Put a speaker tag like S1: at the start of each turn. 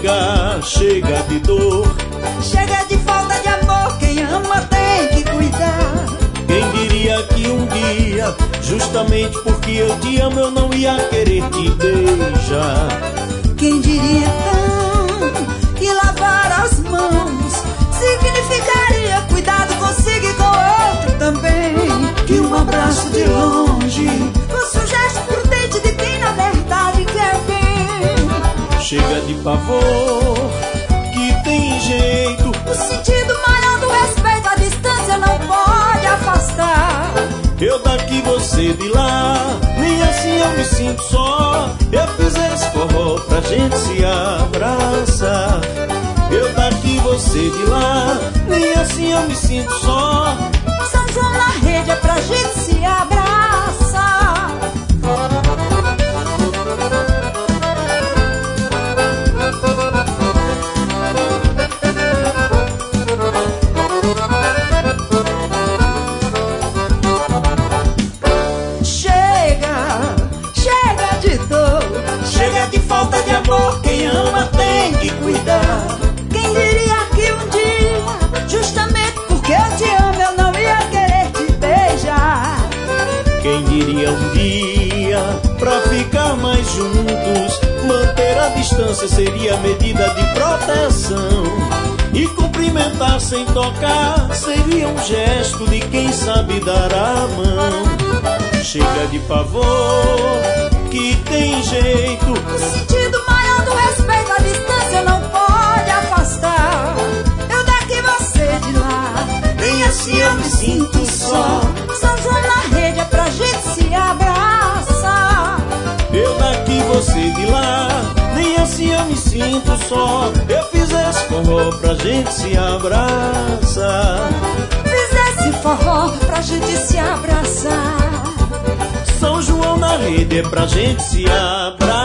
S1: chega, chega de dor.
S2: Chega de falta de amor, quem ama tem que cuidar.
S1: Quem diria que um dia, justamente porque eu te amo, eu não ia querer te beijar.
S2: Quem diria então que lavar as mãos significaria cuidado consigo e com outro também. Que um abraço de longe fosse um gesto prudente de quem na verdade quer bem.
S1: Chega de pavor, que tem jeito.
S2: O sentido maior do respeito à distância não pode afastar.
S1: Eu daqui, você de lá, nem assim eu me sinto só. Eu fiz esse forró pra gente se abraçar. Eu daqui, você de lá, nem assim eu me sinto só.
S2: São João na rede é pra gente se abraçar. Chega de dor.
S1: Chega de falta de amor, quem ama tem que cuidar.
S2: Quem diria que um dia, justamente porque eu te amo, eu não ia querer te beijar.
S1: Quem diria um dia, pra ficar mais juntos, manter a distância seria medida de proteção. E cumprimentar sem tocar seria um gesto de quem sabe dar a mão. Chega de pavor, que tem jeito.
S2: O sentido maior do respeito à distância não pode afastar. Eu daqui, você de lá,
S1: Nem assim eu me sinto só.
S2: São João na rede é pra gente se abraçar.
S1: Eu daqui, você de lá, nem assim eu me sinto só. Eu fiz esse forró pra gente se abraçar.
S2: Fiz esse forró pra gente se abraçar.
S1: São João na rede é pra gente se abraçar.